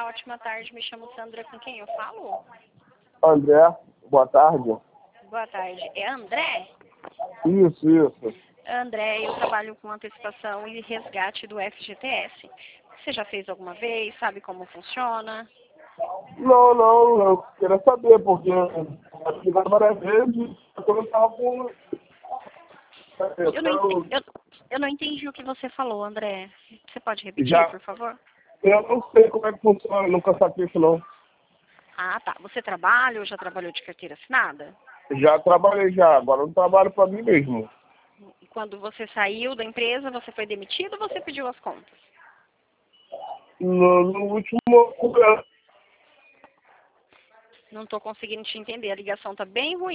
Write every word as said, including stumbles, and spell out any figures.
Olá, ótima tarde. Me chamo Sandra. Com quem eu falo? André, boa tarde. Boa tarde. É André? Isso, isso. André, eu trabalho com antecipação e resgate do F G T S. Você já fez alguma vez? Sabe como funciona? Não, não, eu queria saber, porque eu fiz várias vezes, eu não estava com... Eu não, ente- Eu, eu, eu não entendi o que você falou, André. Você pode repetir, já, por favor? eu não sei como é que funciona, nunca sabia isso não. Ah, tá. Você trabalha ou já trabalhou de carteira assinada? Já trabalhei já, agora eu não trabalho para mim mesmo. E quando você saiu da empresa, você foi demitido ou você pediu as contas? No, no último... Não estou conseguindo te entender. A ligação tá bem ruim.